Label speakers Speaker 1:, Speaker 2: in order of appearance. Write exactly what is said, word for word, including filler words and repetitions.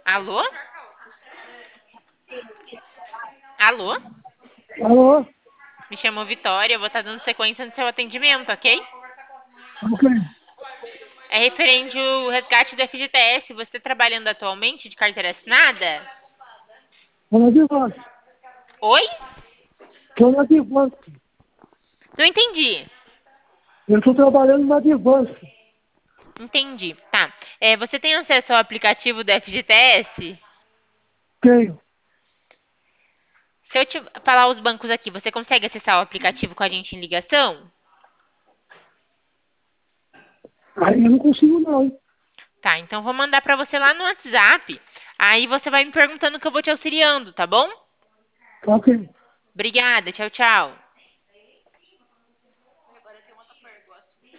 Speaker 1: Alô? Alô?
Speaker 2: Alô?
Speaker 1: Me chamou Vitória, eu vou estar dando sequência no seu atendimento, ok?
Speaker 2: Ok.
Speaker 1: É referente ao resgate do F G T S. Você está trabalhando atualmente de carteira assinada?
Speaker 2: Estou na divórcio.
Speaker 1: Oi?
Speaker 2: Estou na divórcio.
Speaker 1: Não entendi.
Speaker 2: Eu estou trabalhando na divórcio.
Speaker 1: Entendi. Tá. É, você tem acesso ao aplicativo do F G T S?
Speaker 2: Tenho.
Speaker 1: Se eu te falar os bancos aqui, você consegue acessar o aplicativo com a gente em ligação?
Speaker 2: Aí eu não consigo não.
Speaker 1: Tá, então vou mandar pra você lá no WhatsApp. Aí você vai me perguntando que eu vou te auxiliando, tá bom?
Speaker 2: Ok.
Speaker 1: Obrigada, tchau, tchau.